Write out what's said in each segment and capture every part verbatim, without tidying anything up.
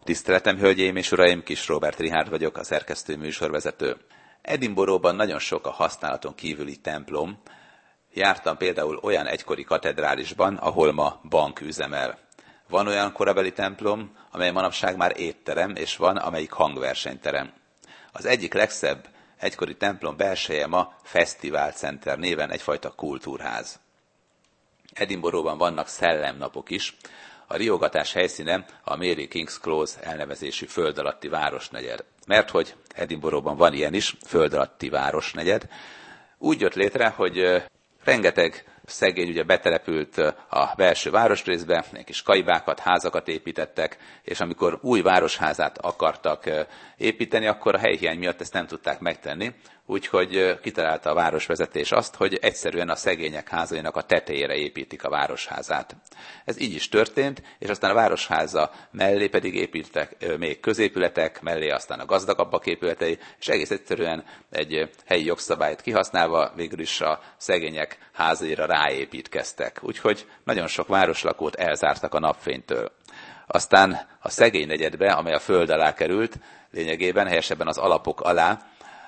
Tiszteletem, hölgyeim és uraim, Kis Róbert Richárd vagyok, a szerkesztő műsorvezető. Edinburghban nagyon sok a használaton kívüli templom. Jártam például olyan egykori katedrálisban, ahol ma bank üzemel. Van olyan korabeli templom, amely manapság már étterem, és van, amelyik hangversenyterem. Az egyik legszebb egykori templom belseje ma Festival Center néven egyfajta kultúrház. Edinburghban vannak szellemnapok is. A riogatás helyszíne a Mary King's Close elnevezésű föld alatti városnegyed. Mert hogy Edinburghban van ilyen is, föld alatti városnegyed. Úgy jött létre, hogy rengeteg szegény ugye betelepült a belső városrészbe, egy kis kaibákat, házakat építettek, és amikor új városházát akartak építeni, akkor a helyhiány miatt ezt nem tudták megtenni, úgyhogy kitalálta a városvezetés azt, hogy egyszerűen a szegények házainak a tetejére építik a városházát. Ez így is történt, és aztán a városháza mellé pedig építettek még középületek, mellé aztán a gazdagabbak épületei, és egész egyszerűen egy helyi jogszabályt kihasználva végül is a szegények házaira ráépítkeztek. Úgyhogy nagyon sok városlakót elzártak a napfénytől. Aztán a szegény negyedbe, amely a föld alá került, lényegében helyesebben az alapok alá,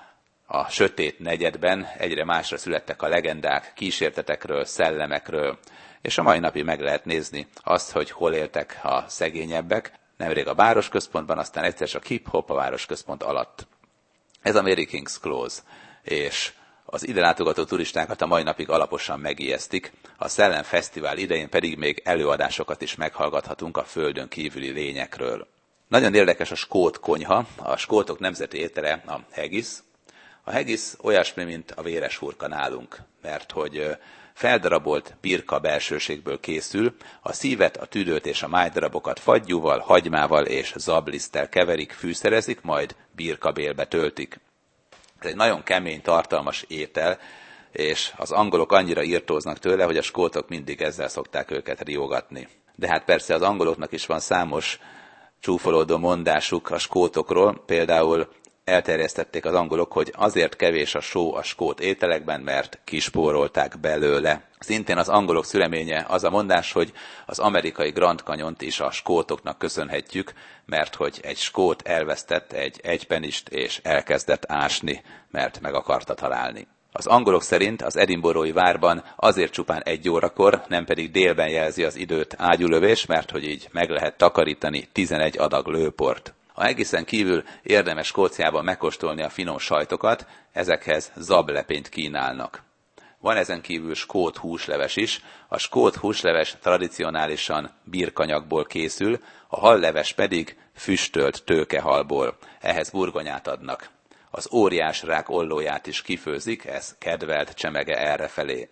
a sötét negyedben egyre másra születtek a legendák kísértetekről, szellemekről, és a mai napig meg lehet nézni azt, hogy hol éltek a szegényebbek, nemrég a városközpontban, aztán egyszer csak hip-hop a városközpont alatt. Ez a Mary King's Close, és az ide látogató turistákat a mai napig alaposan megijesztik, a Szellem Fesztivál idején pedig még előadásokat is meghallgathatunk a földön kívüli lényekről. Nagyon érdekes a skót konyha, a skótok nemzeti étele a haggis. A haggis olyasmi, mint a véres hurka nálunk, mert hogy feldarabolt birka belsőségből készül, a szívet, a tüdőt és a májdarabokat fagyúval, hagymával és zabliszttel keverik, fűszerezik, majd birkabélbe töltik. Ez egy nagyon kemény, tartalmas étel, és az angolok annyira irtóznak tőle, hogy a skótok mindig ezzel szokták őket riogatni. De hát persze az angoloknak is van számos csúfolódó mondásuk a skótokról, például elterjesztették az angolok, hogy azért kevés a só a skót ételekben, mert kispórolták belőle. Szintén az angolok szüleménye az a mondás, hogy az amerikai Grand Canyont is a skótoknak köszönhetjük, mert hogy egy skót elvesztett egy egypenist és elkezdett ásni, mert meg akarta találni. Az angolok szerint az edinburghi várban azért csupán egy órakor, nem pedig délben jelzi az időt ágyúlövés, mert hogy így meg lehet takarítani tizenegy adag lőport. A haggisen kívül érdemes Skóciában megkóstolni a finom sajtokat, ezekhez zablepényt kínálnak. Van ezen kívül skót húsleves is, a skót húsleves tradicionálisan birkanyagból készül, a halleves pedig füstölt tőkehalból, ehhez burgonyát adnak. Az óriásrák ollóját is kifőzik, ez kedvelt csemege errefelé.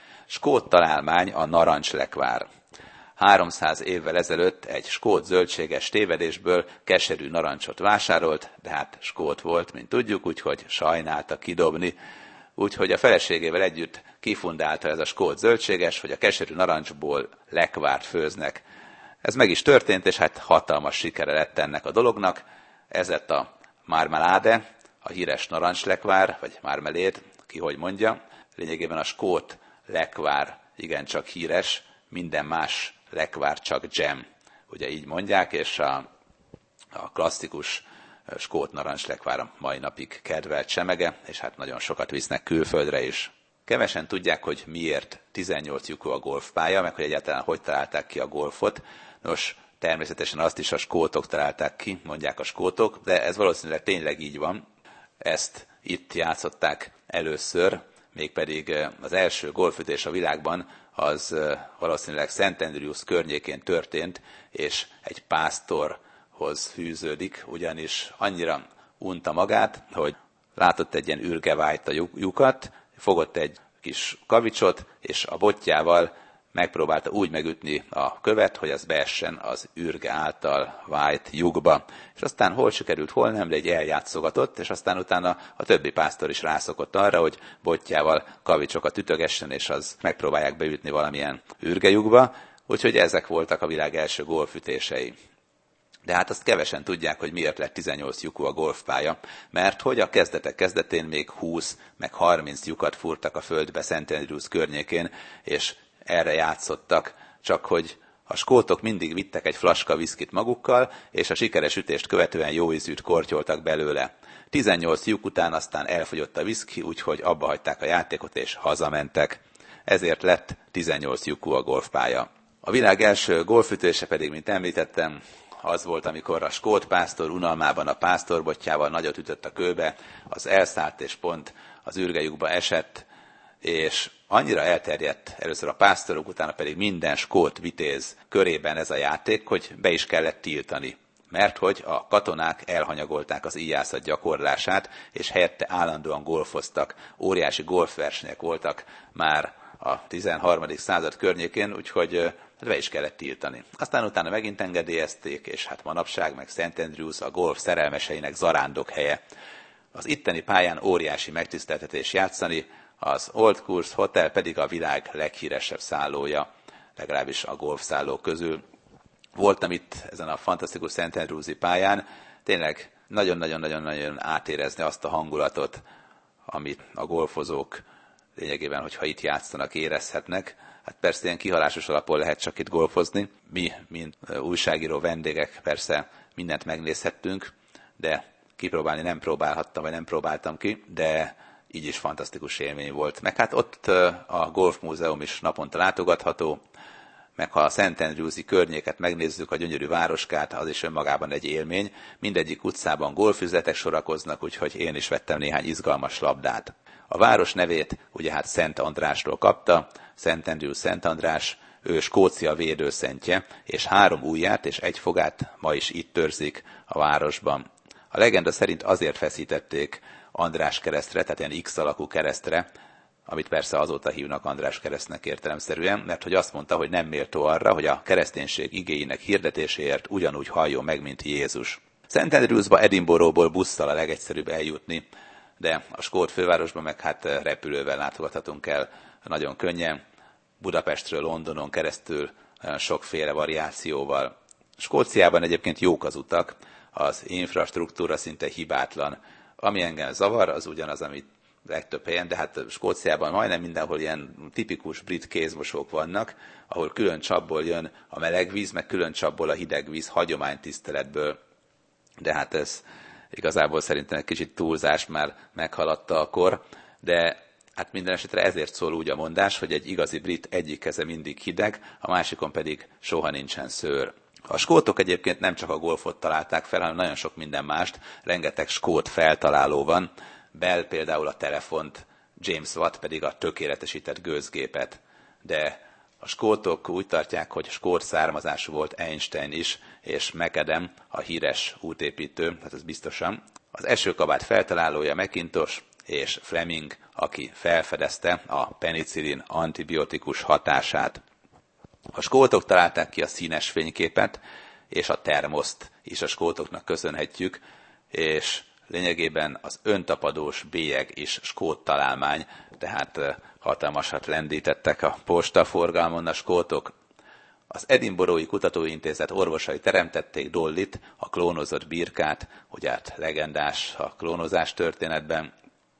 Skót találmány a narancslekvár. háromszáz évvel ezelőtt egy skót zöldséges tévedésből keserű narancsot vásárolt, de hát skót volt, mint tudjuk, úgyhogy sajnálta kidobni. Úgyhogy a feleségével együtt kifundálta ez a skót zöldséges, hogy a keserű narancsból lekvárt főznek. Ez meg is történt, és hát hatalmas sikere lett ennek a dolognak. Ez lett a marmelade, a híres narancslekvár, vagy marmeléd, ki hogy mondja. Lényegében a skót lekvár igencsak híres, minden más lekvár csak dzsem, ugye így mondják, és a, a klasszikus skót narancslekvár a mai napig kedvelt semege, és hát nagyon sokat visznek külföldre is. Kevesen tudják, hogy miért tizennyolc lyukú a golfpálya, meg hogy egyáltalán hogy találták ki a golfot. Nos, természetesen azt is a skótok találták ki, mondják a skótok, de ez valószínűleg tényleg így van. Ezt itt játszották először, mégpedig az első golfütés a világban az valószínűleg Szent Andrews környékén történt, és egy pásztorhoz fűződik, ugyanis annyira unta magát, hogy látott egy ilyen ürgevájt a lyukat, fogott egy kis kavicsot, és a botjával megpróbálta úgy megütni a követ, hogy az beessen az ürge által vájt lyukba. És aztán hol sikerült, hol nem, de egy eljátszogatott, és aztán utána a többi pásztor is rászokott arra, hogy botjával kavicsokat ütögessen, és az megpróbálják beütni valamilyen ürgelyukba. Úgyhogy ezek voltak a világ első golfütései. De hát azt kevesen tudják, hogy miért lett tizennyolc lyukú a golfpálya, mert hogy a kezdetek kezdetén még húsz, meg harminc lyukat fúrtak a földbe Szent Andrews környékén, és erre játszottak, csak hogy A skótok mindig vittek egy flaska viszkit magukkal, és a sikeres ütést követően jó ízűt kortyoltak belőle. tizennyolc lyuk után aztán elfogyott a viszki, úgyhogy abba hagyták a játékot és hazamentek. Ezért lett tizennyolc lyukú a golfpálya. A világ első golfütése pedig, mint említettem, az volt, amikor a skót pásztor unalmában a pásztorbotjával nagyot ütött a kőbe, az elszállt és pont az űrgelyukba esett, és annyira elterjedt először a pásztorok, utána pedig minden skót vitéz körében ez a játék, hogy be is kellett tiltani. Mert hogy a katonák elhanyagolták az íjászat gyakorlását, és helyette állandóan golfoztak. Óriási golfversenyek voltak már a tizenharmadik század környékén, úgyhogy be is kellett tiltani. Aztán utána megint engedélyezték, és hát manapság meg Szent Andrews a golf szerelmeseinek zarándok helye. Az itteni pályán óriási megtiszteltetés játszani, az Old Course Hotel pedig a világ leghíresebb szállója, legalábbis a golfszállók közül. Voltam itt ezen a fantasztikus Szent Andrews-i pályán, tényleg nagyon-nagyon-nagyon átérezni azt a hangulatot, amit a golfozók lényegében, hogyha itt játszanak, érezhetnek. Hát persze ilyen kihalásos alapon lehet csak itt golfozni. Mi, mint újságíró vendégek persze mindent megnézhettünk, de kipróbálni nem próbálhattam, vagy nem próbáltam ki, de így is fantasztikus élmény volt. Meg hát ott a golfmúzeum is naponta látogatható, meg ha a Szent Andrews-i környéket megnézzük, a gyönyörű városkát, az is önmagában egy élmény. Mindegyik utcában golfüzletek sorakoznak, úgyhogy én is vettem néhány izgalmas labdát. A város nevét ugye hát Szent Andrásról kapta, Szent Andrew Szent András, ő Skócia védőszentje, és három ujját és egy fogát ma is itt törzik a városban. A legenda szerint azért feszítették András keresztre, tehát ilyen X alakú keresztre, amit persze azóta hívnak András keresztnek értelemszerűen, mert hogy azt mondta, hogy nem méltó arra, hogy a kereszténység igéinek hirdetéséért ugyanúgy halljon meg, mint Jézus. Szent Andrewsba Edinburghból busszal a legegyszerűbb eljutni, de a skót fővárosban meg hát repülővel látogathatunk el nagyon könnyen, Budapestről Londonon keresztül olyan sokféle variációval. Skóciában egyébként jók az utak, az infrastruktúra szinte hibátlan. Ami engem zavar, az ugyanaz, amit legtöbb helyen, de hát Skóciában majdnem mindenhol ilyen tipikus brit kézmosók vannak, ahol külön csapból jön a meleg víz, meg külön csapból a hideg víz hagyománytiszteletből. De hát ez igazából szerintem egy kicsit túlzás, már meghaladta a kor, de hát minden esetre ezért szól úgy a mondás, hogy egy igazi brit egyik keze mindig hideg, a másikon pedig soha nincsen szőr. A skótok egyébként nem csak a golfot találták fel, hanem nagyon sok minden mást, rengeteg skót feltaláló van. Bell például a telefont, James Watt pedig a tökéletesített gőzgépet. De a skótok úgy tartják, hogy skót származású volt Einstein is, és McAdam, a híres útépítő, hát ez biztosan. Az esőkabát feltalálója Macintosh, és Fleming, aki felfedezte a penicillin antibiotikus hatását. A skótok találták ki a színes fényképet, és a termoszt is a skótoknak köszönhetjük, és lényegében az öntapadós bélyeg is skót találmány, tehát hatalmasat lendítettek a postaforgalmon a skótok. Az Edinburghi Kutatóintézet orvosai teremtették Dollit, a klónozott birkát, ugye hát legendás a klónozás történetben.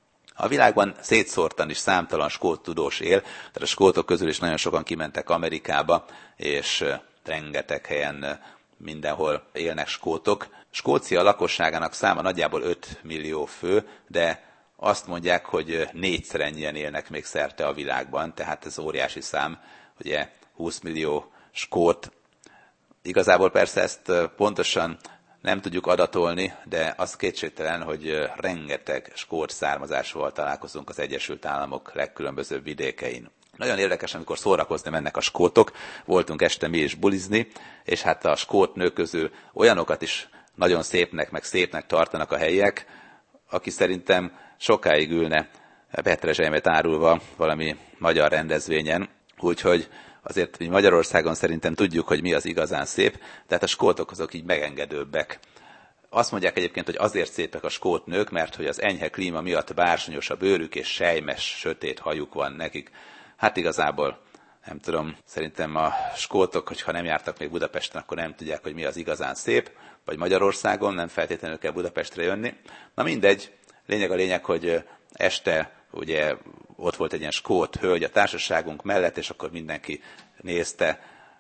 A világban szétszórtan is számtalan skót tudós él, tehát a skótok közül is nagyon sokan kimentek Amerikába, és rengeteg helyen mindenhol élnek skótok. Skócia lakosságának száma nagyjából öt millió fő, de azt mondják, hogy négyszer ennyien élnek még szerte a világban, tehát ez óriási szám, ugye húsz millió skót. Igazából persze ezt pontosan nem tudjuk adatolni, de az kétségtelen, hogy rengeteg skót származásúval találkozunk az Egyesült Államok legkülönbözőbb vidékein. Nagyon érdekes, amikor szórakozni mennek a skótok, voltunk este mi is bulizni, és hát a skót nők közül olyanokat is nagyon szépnek, meg szépnek tartanak a helyiek, aki szerintem sokáig ülne petrezselymet árulva valami magyar rendezvényen, úgyhogy azért mi Magyarországon szerintem tudjuk, hogy mi az igazán szép, tehát a skótok azok így megengedőbbek. Azt mondják egyébként, hogy azért szépek a skót nők, mert hogy az enyhe klíma miatt bársonyos a bőrük, és sejmes, sötét hajuk van nekik. Hát igazából, nem tudom, szerintem a skótok, hogyha nem jártak még Budapesten, akkor nem tudják, hogy mi az igazán szép, vagy Magyarországon, nem feltétlenül kell Budapestre jönni. Na mindegy, lényeg a lényeg, hogy este ugye ott volt egy ilyen skót hölgy a társaságunk mellett, és akkor mindenki nézte,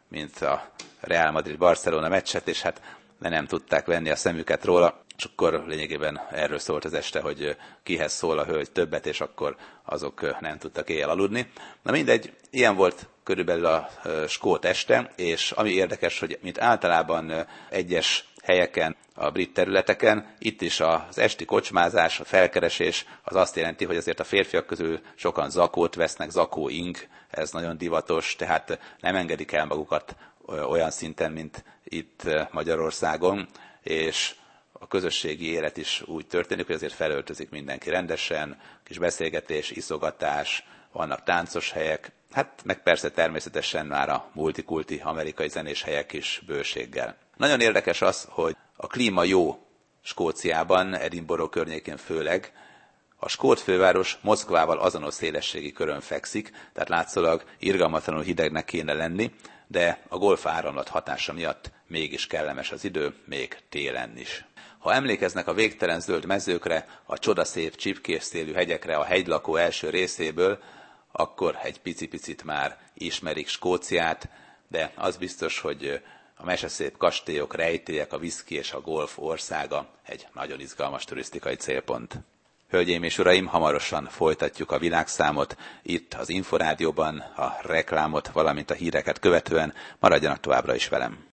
mint a Real Madrid-Barcelona meccset, és hát le nem tudták venni a szemüket róla, és akkor lényegében erről szólt az este, hogy kihez szól a hölgy többet, és akkor azok nem tudtak éjjel aludni. Na mindegy, ilyen volt körülbelül a skót este, és ami érdekes, hogy mint általában egyes helyeken, a brit területeken, itt is az esti kocsmázás, a felkeresés az azt jelenti, hogy azért a férfiak közül sokan zakót vesznek, zakóing, ez nagyon divatos, tehát nem engedik el magukat olyan szinten, mint itt Magyarországon, és a közösségi élet is úgy történik, hogy azért felöltözik mindenki rendesen, kis beszélgetés, iszogatás, vannak táncos helyek, hát meg persze természetesen már a multikulti amerikai zenés helyek is bőséggel. Nagyon érdekes az, hogy a klíma jó Skóciában, Edinburgh környékén főleg, a skót főváros Moszkvával azonos szélességi körön fekszik, tehát látszólag irgalmatlanul hidegnek kéne lenni, de a golf áramlat hatása miatt mégis kellemes az idő, még télen is. Ha emlékeznek a végtelen zöld mezőkre, a csodaszép csipkés szélű hegyekre a hegylakó első részéből, akkor egy picit már ismerik Skóciát, de az biztos, hogy a meseszép kastélyok, rejtélyek, a viszki és a golf országa egy nagyon izgalmas turisztikai célpont. Hölgyeim és uraim, hamarosan folytatjuk a világszámot itt az Inforádióban, a reklámot, valamint a híreket követően. Maradjanak továbbra is velem!